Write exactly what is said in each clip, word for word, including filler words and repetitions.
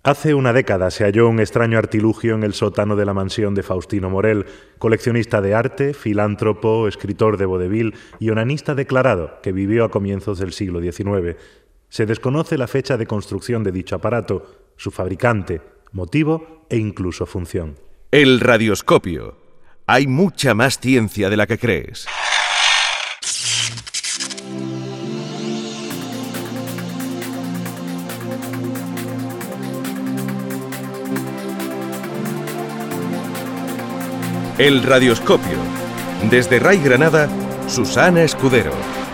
Hace una década se halló un extraño artilugio en el sótano de la mansión de Faustino Morel, coleccionista de arte, filántropo, escritor de vodevil y onanista declarado que vivió a comienzos del siglo diecinueve. Se desconoce la fecha de construcción de dicho aparato, su fabricante, motivo e incluso función. El radioscopio. Hay mucha más ciencia de la que crees. El radioscopio. Desde Ray Granada, Susana Escudero.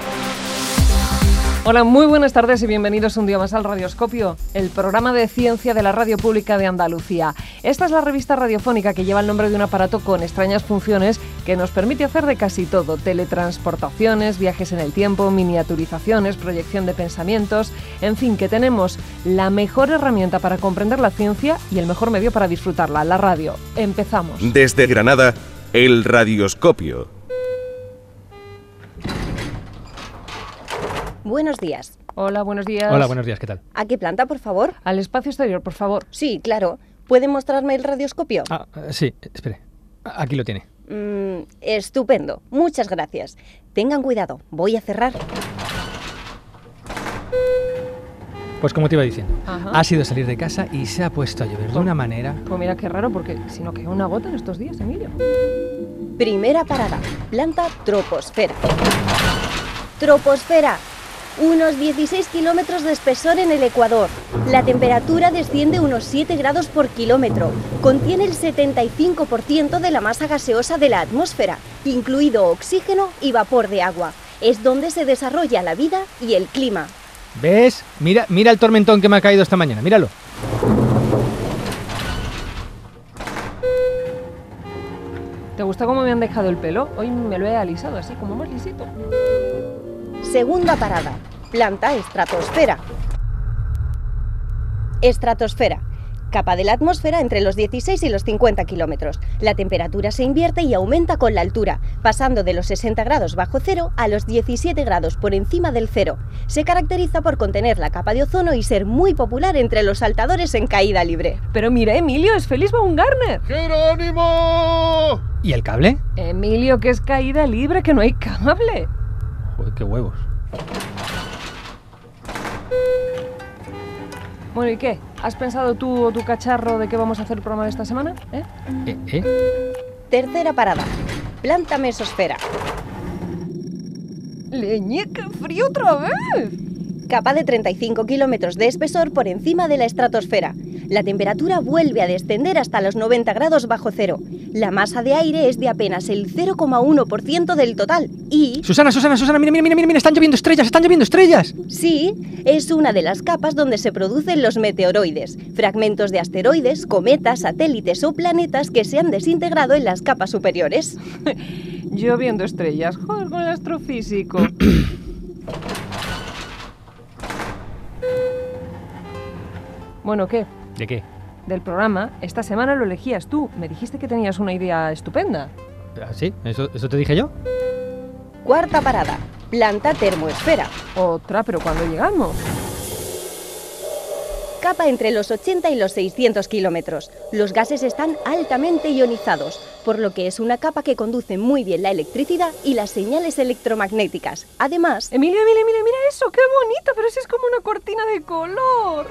Hola, muy buenas tardes y bienvenidos un día más al Radioscopio, el programa de ciencia de la Radio Pública de Andalucía. Esta es la revista radiofónica que lleva el nombre de un aparato con extrañas funciones que nos permite hacer de casi todo: teletransportaciones, viajes en el tiempo, miniaturizaciones, proyección de pensamientos, en fin, que tenemos la mejor herramienta para comprender la ciencia y el mejor medio para disfrutarla, la radio. Empezamos. Desde Granada, el Radioscopio. Buenos días. Hola, buenos días. Hola, buenos días, ¿qué tal? ¿A qué planta, por favor? Al espacio exterior, por favor. Sí, claro. ¿Puede mostrarme el radioscopio? Ah, sí, espere. Aquí lo tiene. Mm, estupendo. Muchas gracias. Tengan cuidado. Voy a cerrar. Pues como te iba diciendo, Ajá. ha sido salir de casa y se ha puesto a llover de una manera... Pues mira qué raro, porque si no cae una gota en estos días, Emilio. Primera parada. Planta troposfera. Troposfera. Unos dieciséis kilómetros de espesor en el Ecuador. La temperatura desciende unos siete grados por kilómetro. Contiene el setenta y cinco por ciento de la masa gaseosa de la atmósfera, incluido oxígeno y vapor de agua. Es donde se desarrolla la vida y el clima. ¿Ves? Mira, mira el tormentón que me ha caído esta mañana, míralo. ¿Te gusta cómo me han dejado el pelo? Hoy me lo he alisado así, como más lisito. Segunda parada. Planta estratosfera. Estratosfera. Capa de la atmósfera entre los dieciséis y los cincuenta kilómetros. La temperatura se invierte y aumenta con la altura, pasando de los sesenta grados bajo cero a los diecisiete grados por encima del cero. Se caracteriza por contener la capa de ozono y ser muy popular entre los saltadores en caída libre. Pero mira, Emilio, es Félix Baumgartner. ¡Jerónimo! ¿Y el cable? Emilio, que es caída libre, que no hay cable. Joder, qué huevos. Bueno, ¿y qué? ¿Has pensado tú o tu cacharro de qué vamos a hacer el programa de esta semana? ¿Eh? ¿Eh? ¿Eh? Tercera parada. Planta mesosfera. ¡Leñe, qué frío otra vez! Capa de treinta y cinco kilómetros de espesor por encima de la estratosfera. La temperatura vuelve a descender hasta los noventa grados bajo cero. La masa de aire es de apenas el cero coma uno por ciento del total y... Susana, Susana, Susana, mira, mira, mira, mira, están lloviendo estrellas, están lloviendo estrellas. Sí, es una de las capas donde se producen los meteoroides, fragmentos de asteroides, cometas, satélites o planetas que se han desintegrado en las capas superiores. Yo viendo estrellas, joder, con el astrofísico. Bueno, ¿qué? ¿De qué? Del programa, esta semana lo elegías tú. Me dijiste que tenías una idea estupenda. ¿Ah, sí? ¿Eso, ¿Eso te dije yo? Cuarta parada. Planta termoesfera. Otra, pero ¿cuándo llegamos? Capa entre los ochenta y los seiscientos kilómetros. Los gases están altamente ionizados, por lo que es una capa que conduce muy bien la electricidad y las señales electromagnéticas. Además... Emilio, Emilio, mira, mira eso, qué bonito, pero eso es como una cortina de color.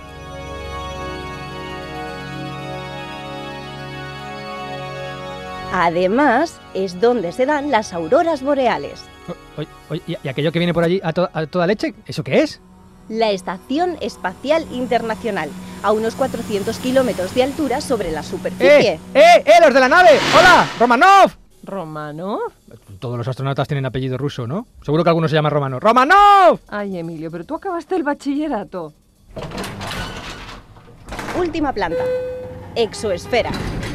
Además, es donde se dan las auroras boreales. Oye, oye, ¿y aquello que viene por allí a, to a toda leche? ¿Eso qué es? La Estación Espacial Internacional, a unos cuatrocientos kilómetros de altura sobre la superficie. ¡Eh! ¡Eh! ¡Eh! ¡Los de la nave! ¡Hola! ¡Romanov! ¿Romanov? Todos los astronautas tienen apellido ruso, ¿no? Seguro que alguno se llama Romanov. ¡Romanov! Ay, Emilio, pero tú acabaste el bachillerato. Última planta. Exoesfera.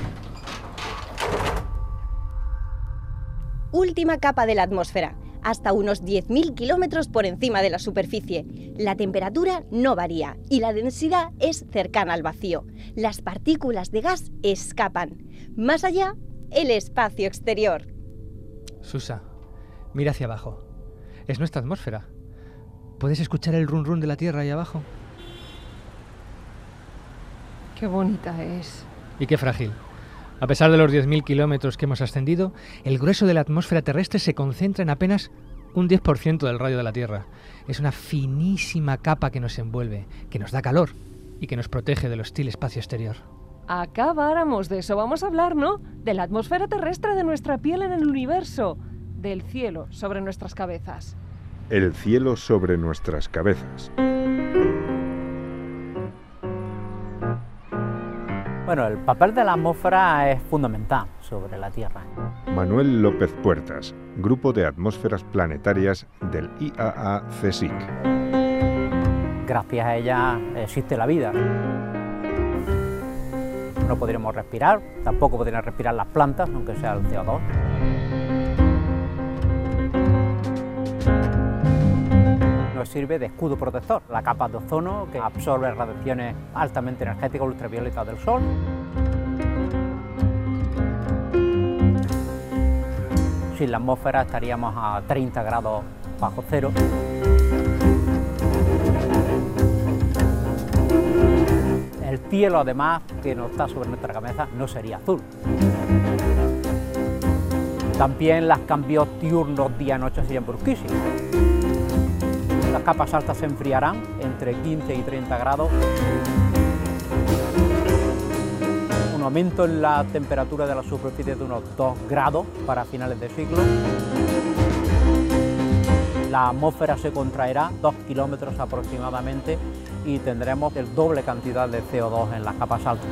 Última capa de la atmósfera, hasta unos diez mil kilómetros por encima de la superficie. La temperatura no varía y la densidad es cercana al vacío. Las partículas de gas escapan. Más allá, el espacio exterior. Susa, mira hacia abajo. Es nuestra atmósfera. ¿Puedes escuchar el run run de la Tierra ahí abajo? Qué bonita es. Y qué frágil. A pesar de los diez mil kilómetros que hemos ascendido, el grueso de la atmósfera terrestre se concentra en apenas un diez por ciento del radio de la Tierra. Es una finísima capa que nos envuelve, que nos da calor y que nos protege del hostil espacio exterior. Acabáramos de eso. Vamos a hablar, ¿no? De la atmósfera terrestre de nuestra piel en el universo. Del cielo sobre nuestras cabezas. El cielo sobre nuestras cabezas. Bueno, el papel de la atmósfera es fundamental sobre la Tierra. Manuel López Puertas, Grupo de Atmósferas Planetarias del I A A CSIC. Gracias a ella existe la vida. No podríamos respirar, tampoco podrían respirar las plantas, aunque sea el C O dos. Nos sirve de escudo protector, la capa de ozono que absorbe radiaciones altamente energéticas ultravioletas del Sol. Sin la atmósfera estaríamos a treinta grados bajo cero. El cielo, además, que no está sobre nuestra cabeza, no sería azul. También los cambios diurnos día-noche serían brusquísimos. Las capas altas se enfriarán entre quince y treinta grados. Un aumento en la temperatura de la superficie de unos dos grados para finales de siglo. La atmósfera se contraerá dos kilómetros aproximadamente y tendremos el doble cantidad de C O dos en las capas altas.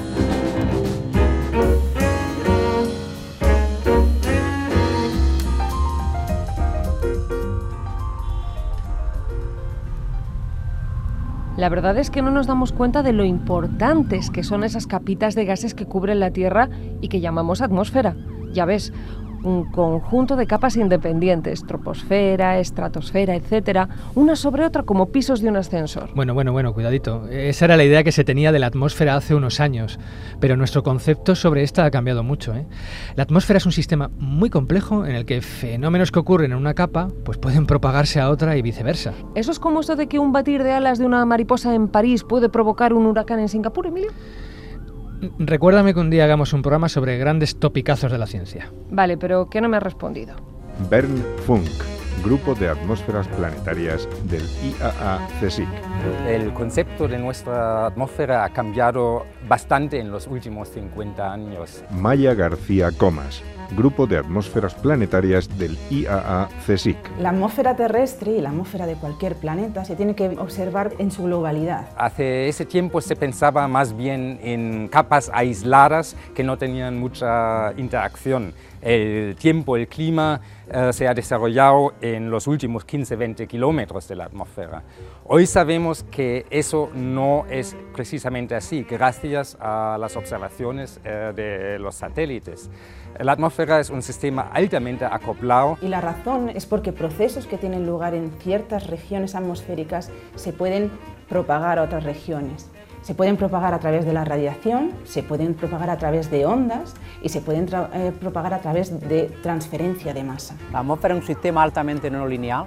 La verdad es que no nos damos cuenta de lo importantes que son esas capitas de gases que cubren la Tierra y que llamamos atmósfera. Ya ves, un conjunto de capas independientes, troposfera, estratosfera, etcétera, una sobre otra como pisos de un ascensor. Bueno, bueno, bueno, cuidadito. Esa era la idea que se tenía de la atmósfera hace unos años, pero nuestro concepto sobre esta ha cambiado mucho, ¿eh? La atmósfera es un sistema muy complejo en el que fenómenos que ocurren en una capa pues pueden propagarse a otra y viceversa. ¿Eso es como eso de que un batir de alas de una mariposa en París puede provocar un huracán en Singapur, Emilio? Recuérdame que un día hagamos un programa sobre grandes topicazos de la ciencia. Vale, pero ¿qué no me has respondido? Bern Funk, Grupo de Atmósferas Planetarias del I A A CSIC. El concepto de nuestra atmósfera ha cambiado bastante en los últimos cincuenta años. Maya García Comas, Grupo de Atmósferas Planetarias del I A A CSIC. La atmósfera terrestre y la atmósfera de cualquier planeta se tiene que observar en su globalidad. Hace ese tiempo se pensaba más bien en capas aisladas que no tenían mucha interacción. El tiempo, el clima eh, se ha desarrollado en los últimos quince a veinte kilómetros de la atmósfera. Hoy sabemos que eso no es precisamente así, gracias a las observaciones eh, de los satélites. La atmósfera es un sistema altamente acoplado. Y la razón es porque procesos que tienen lugar en ciertas regiones atmosféricas se pueden propagar a otras regiones. Se pueden propagar a través de la radiación, se pueden propagar a través de ondas y se pueden eh, propagar a través de transferencia de masa. La atmósfera es un sistema altamente no lineal,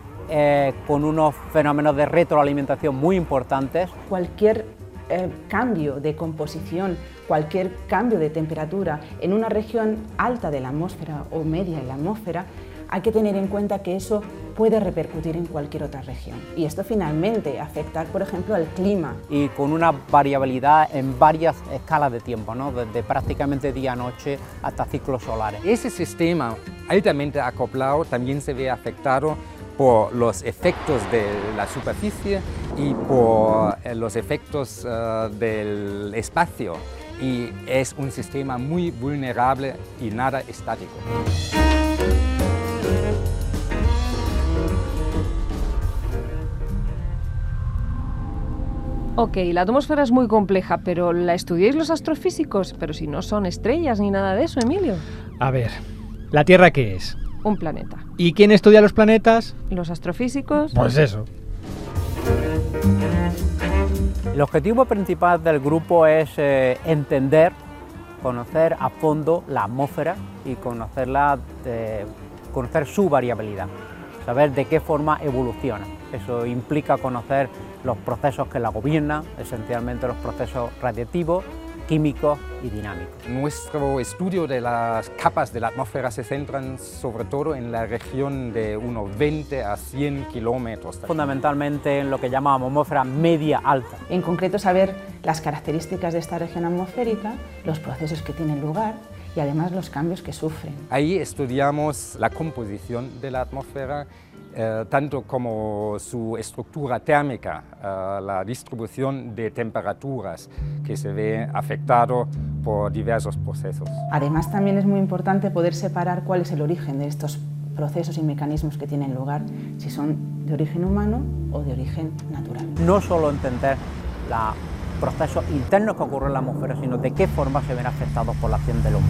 eh, con unos fenómenos de retroalimentación muy importantes. Cualquier eh, cambio de composición, cualquier cambio de temperatura en una región alta de la atmósfera o media de la atmósfera, hay que tener en cuenta que eso puede repercutir en cualquier otra región. Y esto finalmente afecta, por ejemplo, al clima. Y con una variabilidad en varias escalas de tiempo, ¿no? Desde prácticamente día-noche hasta ciclos solares. Ese sistema altamente acoplado también se ve afectado por los efectos de la superficie y por los efectos uh, del espacio. Y es un sistema muy vulnerable y nada estático. Ok, la atmósfera es muy compleja, pero ¿la estudiáis los astrofísicos? Pero si no son estrellas ni nada de eso, Emilio. A ver, ¿la Tierra qué es? Un planeta. ¿Y quién estudia los planetas? ¿Los astrofísicos? Pues eso. El objetivo principal del grupo es eh, entender, conocer a fondo la atmósfera y conocerla, eh, conocer su variabilidad, saber de qué forma evoluciona. Eso implica conocer los procesos que la gobiernan, esencialmente los procesos radiactivos, químicos y dinámicos. Nuestro estudio de las capas de la atmósfera se centra sobre todo en la región de unos veinte a cien kilómetros. Fundamentalmente en lo que llamamos atmósfera media alta. En concreto, saber las características de esta región atmosférica, los procesos que tienen lugar y además los cambios que sufren. Ahí estudiamos la composición de la atmósfera, eh, tanto como su estructura térmica, eh, la distribución de temperaturas que se ve afectado por diversos procesos. Además, también es muy importante poder separar cuál es el origen de estos procesos y mecanismos que tienen lugar, si son de origen humano o de origen natural. No solo entender los procesos internos que ocurren en la atmósfera, sino de qué forma se ven afectados por la acción del hombre.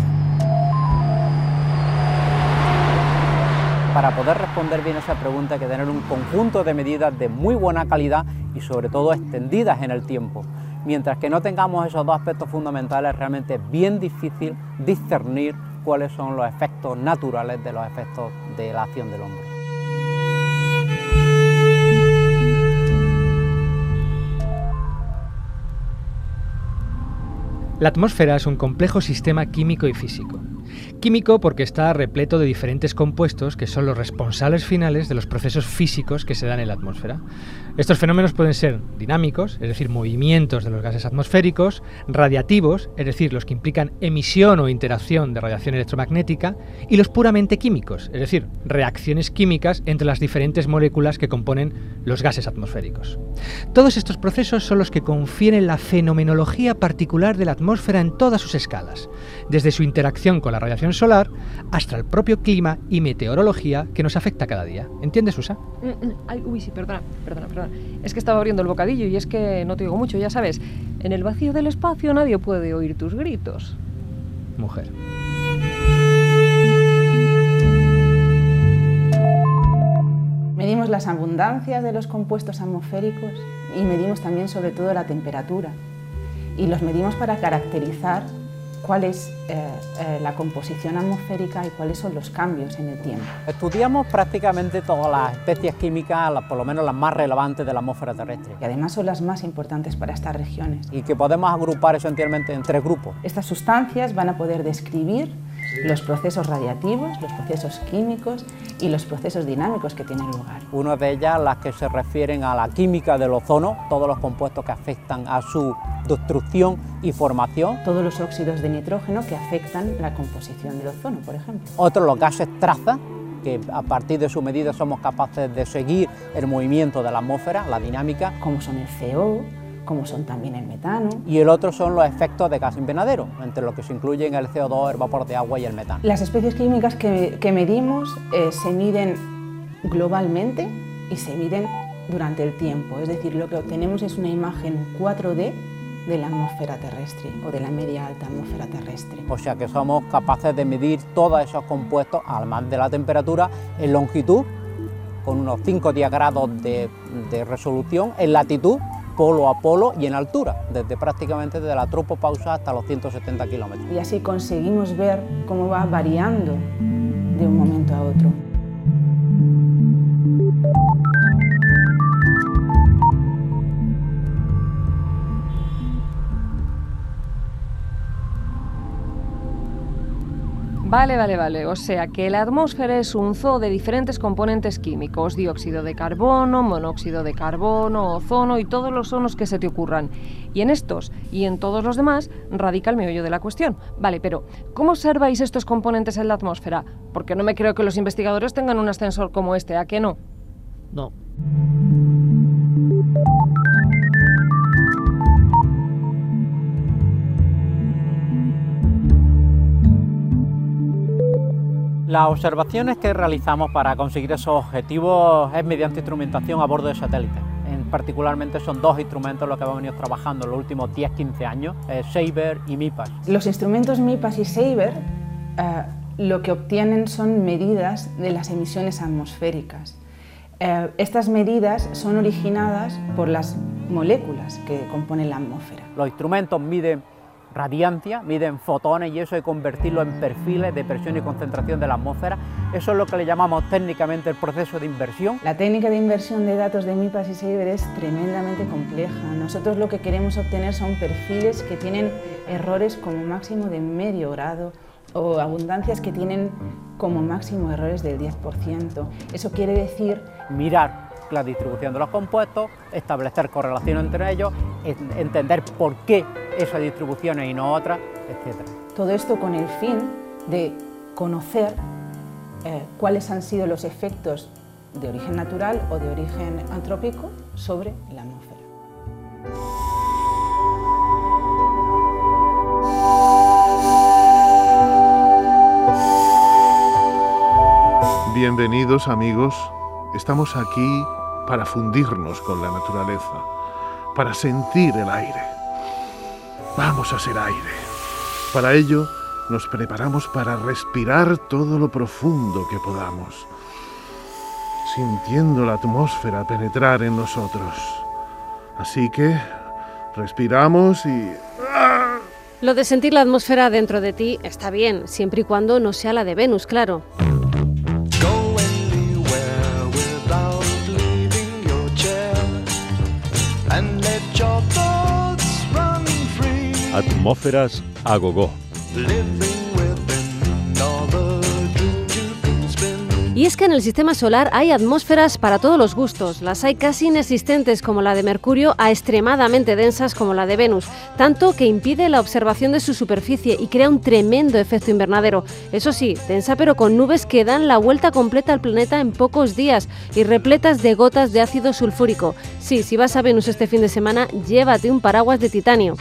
Para poder responder bien a esa pregunta hay que tener un conjunto de medidas de muy buena calidad y sobre todo extendidas en el tiempo. Mientras que no tengamos esos dos aspectos fundamentales, realmente es bien difícil discernir cuáles son los efectos naturales de los efectos de la acción del hombre. La atmósfera es un complejo sistema químico y físico. Químico porque está repleto de diferentes compuestos que son los responsables finales de los procesos físicos que se dan en la atmósfera. Estos fenómenos pueden ser dinámicos, es decir, movimientos de los gases atmosféricos, radiativos, es decir, los que implican emisión o interacción de radiación electromagnética, y los puramente químicos, es decir, reacciones químicas entre las diferentes moléculas que componen los gases atmosféricos. Todos estos procesos son los que confieren la fenomenología particular de la atmósfera en todas sus escalas, desde su interacción con la radiación solar hasta el propio clima y meteorología que nos afecta cada día. ¿Entiendes, Susa? Ay, uy, sí, perdona, perdona, perdona. Es que estaba abriendo el bocadillo y es que no te oigo mucho, ya sabes. En el vacío del espacio nadie puede oír tus gritos. Mujer. Medimos las abundancias de los compuestos atmosféricos y medimos también sobre todo la temperatura. Y los medimos para caracterizar cuál es eh, eh, la composición atmosférica y cuáles son los cambios en el tiempo. Estudiamos prácticamente todas las especies químicas, las, por lo menos las más relevantes de la atmósfera terrestre. Y además son las más importantes para estas regiones. Y que podemos agrupar esencialmente en tres grupos. Estas sustancias van a poder describir los procesos radiativos, los procesos químicos y los procesos dinámicos que tienen lugar. Una de ellas, las que se refieren a la química del ozono, todos los compuestos que afectan a su destrucción y formación. Todos los óxidos de nitrógeno que afectan la composición del ozono, por ejemplo. Otros, los gases traza, que a partir de su medida somos capaces de seguir el movimiento de la atmósfera, la dinámica. Como son el C O, como son también el metano. Y el otro son los efectos de gas invernadero, entre los que se incluyen el C O dos, el vapor de agua y el metano. Las especies químicas que, que medimos eh, se miden globalmente y se miden durante el tiempo, es decir, lo que obtenemos es una imagen cuatro D de la atmósfera terrestre o de la media alta atmósfera terrestre. O sea que somos capaces de medir todos esos compuestos, además de la temperatura, en longitud, con unos cinco a diez grados de, de resolución, en latitud, polo a polo, y en altura, desde prácticamente desde la tropopausa hasta los ciento setenta kilómetros. Y así conseguimos ver cómo va variando de un momento a otro. Vale, vale, vale. O sea que la atmósfera es un zoo de diferentes componentes químicos, dióxido de carbono, monóxido de carbono, ozono y todos los ozonos que se te ocurran. Y en estos y en todos los demás radica el meollo de la cuestión. Vale, pero ¿cómo observáis estos componentes en la atmósfera? Porque no me creo que los investigadores tengan un ascensor como este, ¿a qué no? No. Las observaciones que realizamos para conseguir esos objetivos es mediante instrumentación a bordo de satélites. En, particularmente son dos instrumentos los que hemos venido trabajando en los últimos diez a quince años, eh, SABER y MIPAS. Los instrumentos MIPAS y SABER eh, lo que obtienen son medidas de las emisiones atmosféricas. Eh, estas medidas son originadas por las moléculas que componen la atmósfera. Los instrumentos miden radiancia, miden fotones y eso, y convertirlo en perfiles de presión y concentración de la atmósfera. Eso es lo que le llamamos técnicamente el proceso de inversión. La técnica de inversión de datos de MIPAS y SABER es tremendamente compleja. Nosotros lo que queremos obtener son perfiles que tienen errores como máximo de medio grado o abundancias que tienen como máximo errores del diez por ciento. Eso quiere decir mirar la distribución de los compuestos, establecer correlación entre ellos, entender por qué esas distribuciones y no otras, etcétera. Todo esto con el fin de conocer eh, cuáles han sido los efectos de origen natural o de origen antrópico sobre la atmósfera. Bienvenidos, amigos. Estamos aquí para fundirnos con la naturaleza, para sentir el aire. Vamos a ser aire. Para ello, nos preparamos para respirar todo lo profundo que podamos, sintiendo la atmósfera penetrar en nosotros. Así que, respiramos y... Lo de sentir la atmósfera dentro de ti está bien, siempre y cuando no sea la de Venus, claro. Atmósferas a gogó. Y es que en el sistema solar hay atmósferas para todos los gustos. Las hay casi inexistentes como la de Mercurio a extremadamente densas como la de Venus, tanto que impide la observación de su superficie y crea un tremendo efecto invernadero. Eso sí, densa pero con nubes que dan la vuelta completa al planeta en pocos días y repletas de gotas de ácido sulfúrico. Sí, si vas a Venus este fin de semana, llévate un paraguas de titanio.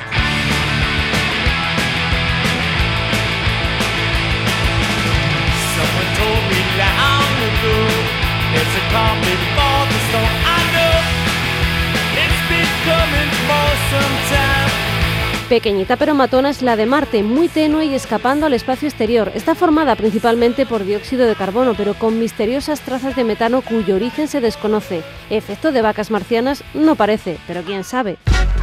Pequeñita pero matona es la de Marte, muy tenue y escapando al espacio exterior. Está formada principalmente por dióxido de carbono, pero con misteriosas trazas de metano cuyo origen se desconoce. Efecto de vacas marcianas no parece, pero quién sabe.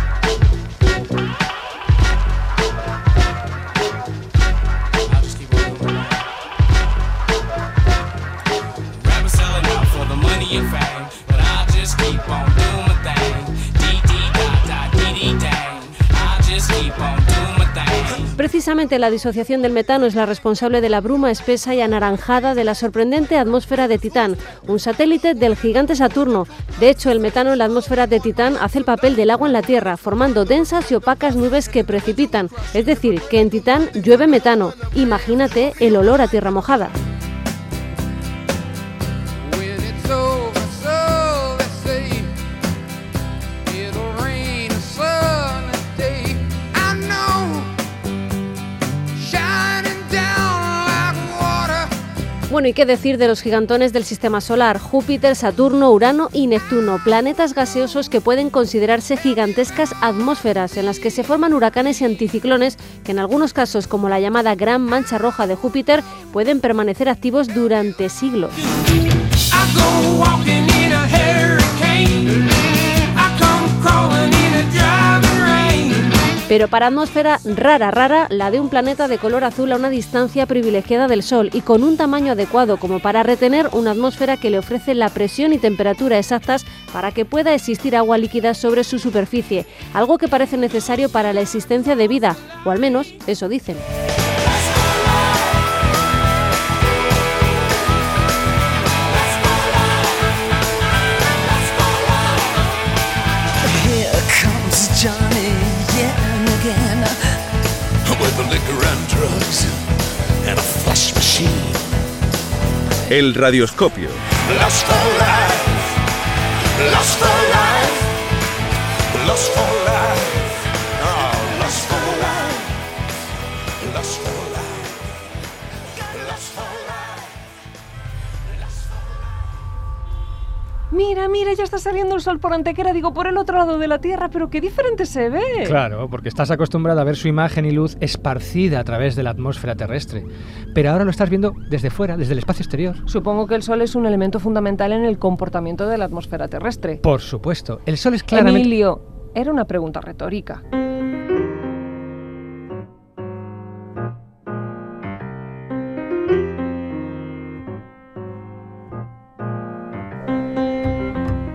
Precisamente la disociación del metano es la responsable de la bruma espesa y anaranjada de la sorprendente atmósfera de Titán, un satélite del gigante Saturno. De hecho, el metano en la atmósfera de Titán hace el papel del agua en la Tierra, formando densas y opacas nubes que precipitan. Es decir, que en Titán llueve metano. Imagínate el olor a tierra mojada. Bueno, ¿y qué decir de los gigantones del sistema solar? Júpiter, Saturno, Urano y Neptuno, planetas gaseosos que pueden considerarse gigantescas atmósferas en las que se forman huracanes y anticiclones que en algunos casos, como la llamada Gran Mancha Roja de Júpiter, pueden permanecer activos durante siglos. Pero para atmósfera rara, rara, la de un planeta de color azul a una distancia privilegiada del Sol y con un tamaño adecuado como para retener una atmósfera que le ofrece la presión y temperatura exactas para que pueda existir agua líquida sobre su superficie, algo que parece necesario para la existencia de vida, o al menos eso dicen. El radioscopio. Lost for life, lost for life, lost for life, oh, lost for life, lost for life, lost for life. Mira, mira, ya está saliendo el sol por Antequera, digo, por el otro lado de la Tierra, pero qué diferente se ve. Claro, porque estás acostumbrada a ver su imagen y luz esparcida a través de la atmósfera terrestre. Pero ahora lo estás viendo desde fuera, desde el espacio exterior. Supongo que el sol es un elemento fundamental en el comportamiento de la atmósfera terrestre. Por supuesto, el sol es claramente... Emilio, era una pregunta retórica.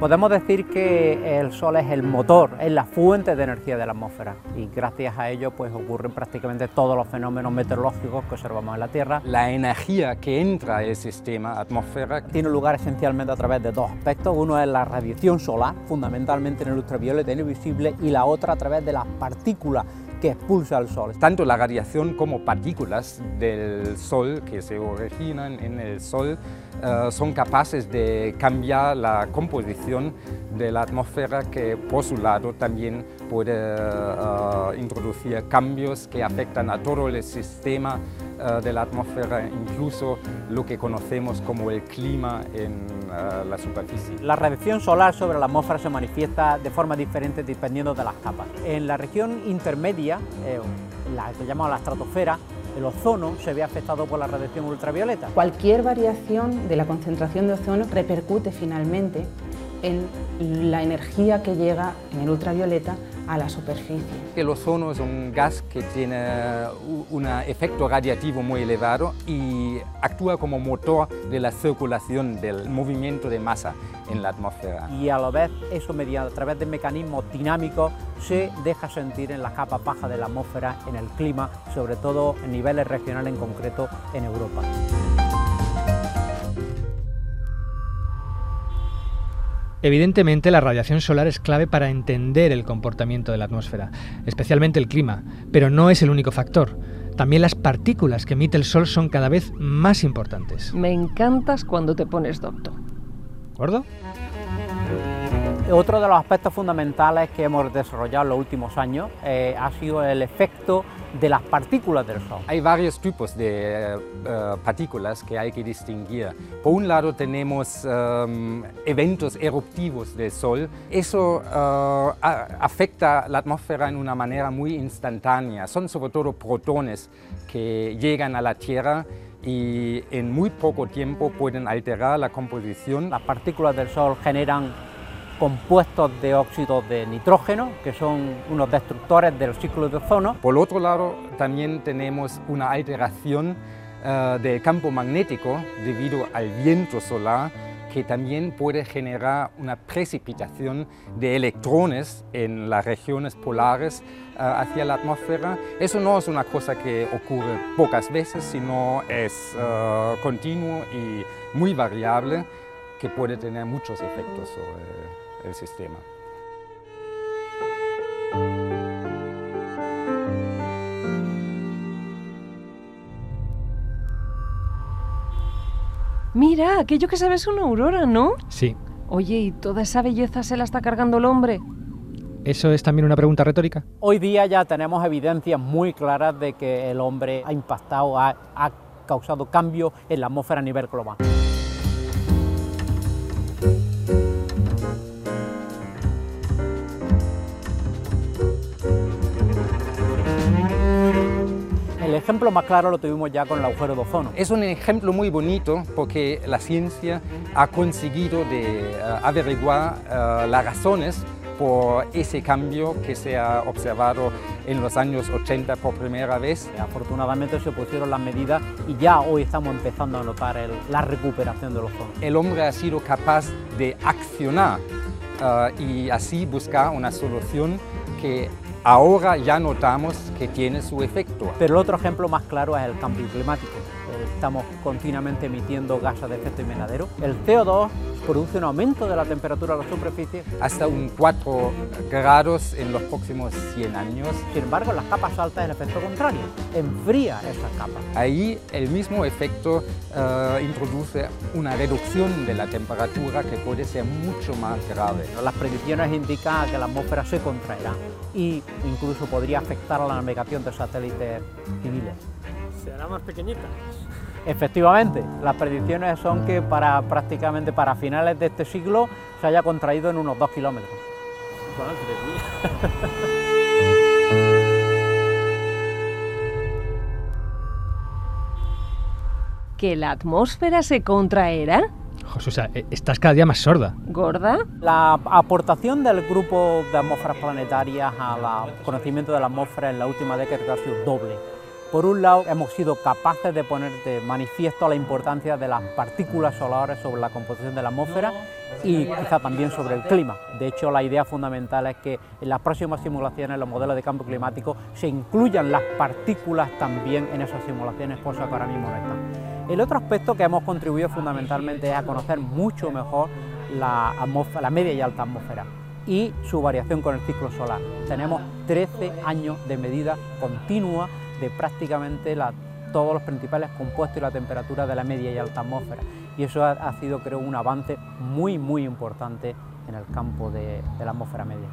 Podemos decir que el Sol es el motor, es la fuente de energía de la atmósfera y gracias a ello pues ocurren prácticamente todos los fenómenos meteorológicos que observamos en la Tierra. La energía que entra al sistema atmósfera tiene lugar esencialmente a través de dos aspectos. Uno es la radiación solar, fundamentalmente en el ultravioleta invisible, y la otra a través de las partículas que expulsa el Sol. Tanto la radiación como partículas del Sol que se originan en el Sol uh, son capaces de cambiar la composición de la atmósfera, que por su lado también puede uh, introducir cambios que afectan a todo el sistema uh, de la atmósfera, incluso lo que conocemos como el clima en uh, la superficie. La radiación solar sobre la atmósfera se manifiesta de forma diferente dependiendo de las capas. En la región intermedia, eh, la que llamamos la estratosfera, el ozono se ve afectado por la radiación ultravioleta. Cualquier variación de la concentración de ozono repercute finalmente en la energía que llega en el ultravioleta a la superficie. El ozono es un gas que tiene un efecto radiativo muy elevado y actúa como motor de la circulación, del movimiento de masa en la atmósfera. Y a la vez eso, mediante, a través de mecanismos dinámicos, se deja sentir en las capas bajas de la atmósfera, en el clima, sobre todo en niveles regionales, en concreto en Europa. Evidentemente, la radiación solar es clave para entender el comportamiento de la atmósfera, especialmente el clima, pero no es el único factor. También las partículas que emite el Sol son cada vez más importantes. Me encantas cuando te pones docto. ¿Gordo? Otro de los aspectos fundamentales que hemos desarrollado en los últimos años eh, ha sido el efecto de las partículas del Sol. Hay varios tipos de uh, partículas que hay que distinguir. Por un lado tenemos um, eventos eruptivos del Sol. Eso uh, afecta la atmósfera en una manera muy instantánea. Son sobre todo protones que llegan a la Tierra y en muy poco tiempo pueden alterar la composición. Las partículas del Sol generan compuestos de óxido de nitrógeno, que son unos destructores del ciclo de ozono. Por otro lado, también tenemos una alteración uh, del campo magnético debido al viento solar, que también puede generar una precipitación de electrones en las regiones polares uh, hacia la atmósfera. Eso no es una cosa que ocurre pocas veces, sino es uh, continuo y muy variable, que puede tener muchos efectos sobre el sistema. Mira, aquello que se ve es una aurora, ¿no? Sí. Oye, ¿y toda esa belleza se la está cargando el hombre? ¿Eso es también una pregunta retórica? Hoy día ya tenemos evidencias muy claras de que el hombre ha impactado, ha, ha causado cambios en la atmósfera a nivel global. El ejemplo más claro lo tuvimos ya con el agujero de ozono. Es un ejemplo muy bonito porque la ciencia ha conseguido de, uh, averiguar uh, las razones por ese cambio que se ha observado en los años ochenta por primera vez. Afortunadamente se pusieron las medidas y ya hoy estamos empezando a notar el, la recuperación del ozono. El hombre ha sido capaz de accionar uh, y así buscar una solución que ahora ya notamos que tiene su efecto. Pero el otro ejemplo más claro es el cambio climático. Estamos continuamente emitiendo gases de efecto invernadero. El C O dos produce un aumento de la temperatura de la superficie. Hasta un cuatro grados en los próximos cien años. Sin embargo, en las capas altas el efecto contrario, enfría esas capas. Ahí el mismo efecto uh, introduce una reducción de la temperatura que puede ser mucho más grave. Las predicciones indican que la atmósfera se contraerá e incluso podría afectar a la navegación de satélites civiles. ¿Será más pequeñita? Efectivamente, las predicciones son que para prácticamente para finales de este siglo se haya contraído en unos dos kilómetros. Madre mía. ¿Que la atmósfera se contraerá? Josusa, estás cada día más sorda. ¿Gorda? La aportación del grupo de atmósferas planetarias al conocimiento de la atmósfera en la última década ha sido doble. Por un lado, hemos sido capaces de poner de manifiesto la importancia de las partículas solares sobre la composición de la atmósfera y quizá también sobre el clima. De hecho, la idea fundamental es que en las próximas simulaciones, los modelos de cambio climático, se incluyan las partículas también en esas simulaciones, cosa que ahora mismo no están. El otro aspecto que hemos contribuido fundamentalmente es a conocer mucho mejor la, atmósfera, la media y alta atmósfera y su variación con el ciclo solar. Tenemos trece años de medida continua de prácticamente la, todos los principales compuestos y la temperatura de la media y alta atmósfera. Y eso ha, ha sido, creo, un avance muy, muy importante en el campo de, de la atmósfera media.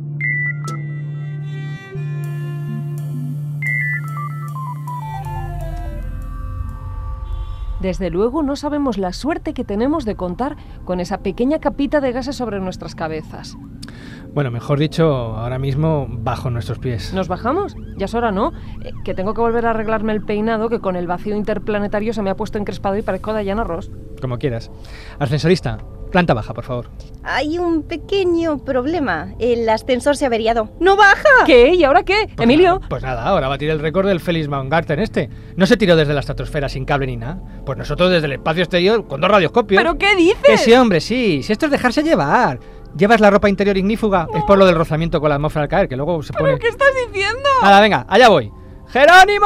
Desde luego no sabemos la suerte que tenemos de contar con esa pequeña capita de gases sobre nuestras cabezas. Bueno, mejor dicho, ahora mismo bajo nuestros pies. ¿Nos bajamos? Ya es hora, ¿no? Eh, que tengo que volver a arreglarme el peinado, que con el vacío interplanetario se me ha puesto encrespado y parezco Diana Ross. Como quieras. Ascensorista, planta baja, por favor. Hay un pequeño problema. El ascensor se ha averiado. ¡No baja! ¿Qué? ¿Y ahora qué? Pues Emilio. Nada, pues nada, ahora batir el récord del Felix Baumgarten este. No se tiró desde la estratosfera sin cable ni nada. Pues nosotros desde el espacio exterior con dos radioscopios. ¿Pero qué dices? Que sí, hombre, sí. Si esto es dejarse llevar. ¿Llevas la ropa interior ignífuga? No. Es por lo del rozamiento con la atmósfera al caer, que luego se pone... ¿Pero qué estás diciendo? Nada, venga, allá voy. ¡Jerónimo!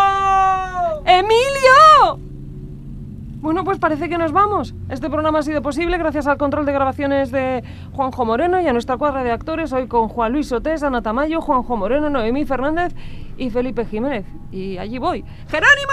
¡Emilio! Bueno, pues parece que nos vamos. Este programa ha sido posible gracias al control de grabaciones de Juanjo Moreno y a nuestra cuadra de actores, hoy con Juan Luis Sotés, Ana Tamayo, Juanjo Moreno, Noemí Fernández y Felipe Jiménez. Y allí voy. ¡Jerónimo!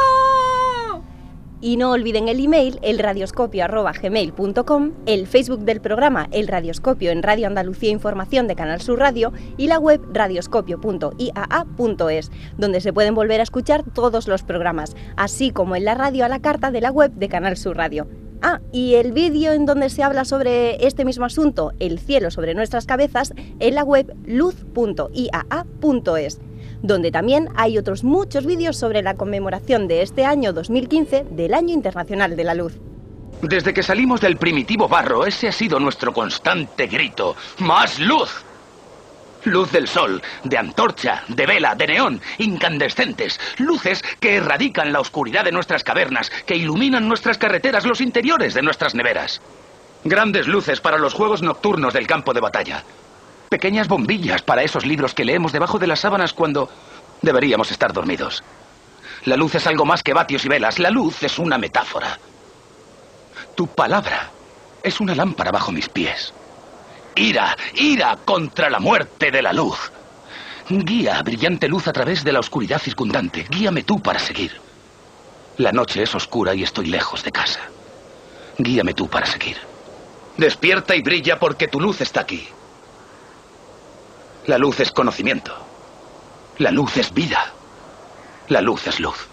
Y no olviden el email, elradioscopio arroba gmail punto com, el Facebook del programa El Radioscopio en Radio Andalucía Información de Canal Sur Radio y la web radioscopio punto i a a punto es, donde se pueden volver a escuchar todos los programas, así como en la radio a la carta de la web de Canal Sur Radio. Ah, y el vídeo en donde se habla sobre este mismo asunto, el cielo sobre nuestras cabezas, en la web luz punto i a a punto es. Donde también hay otros muchos vídeos sobre la conmemoración de este año dos mil quince del Año Internacional de la Luz. Desde que salimos del primitivo barro, ese ha sido nuestro constante grito. ¡Más luz! Luz del sol, de antorcha, de vela, de neón, incandescentes. Luces que erradican la oscuridad de nuestras cavernas, que iluminan nuestras carreteras, los interiores de nuestras neveras. Grandes luces para los juegos nocturnos del campo de batalla. Pequeñas bombillas para esos libros que leemos debajo de las sábanas cuando deberíamos estar dormidos. La luz es algo más que vatios y velas. La luz es una metáfora. Tu palabra es una lámpara bajo mis pies. Ira, ira contra la muerte de la luz. Guía, brillante luz a través de la oscuridad circundante. Guíame tú para seguir. La noche es oscura y estoy lejos de casa. Guíame tú para seguir. Despierta y brilla porque tu luz está aquí. La luz es conocimiento. La luz es vida. La luz es luz.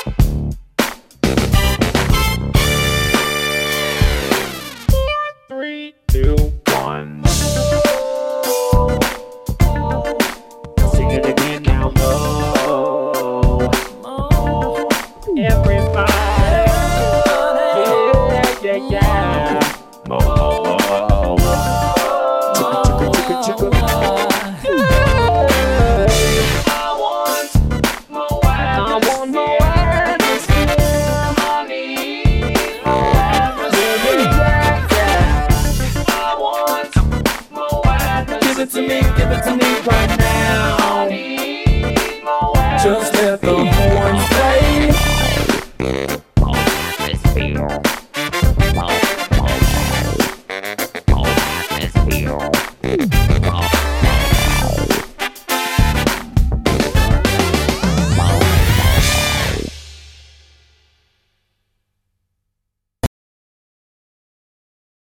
Three Just let the horns play.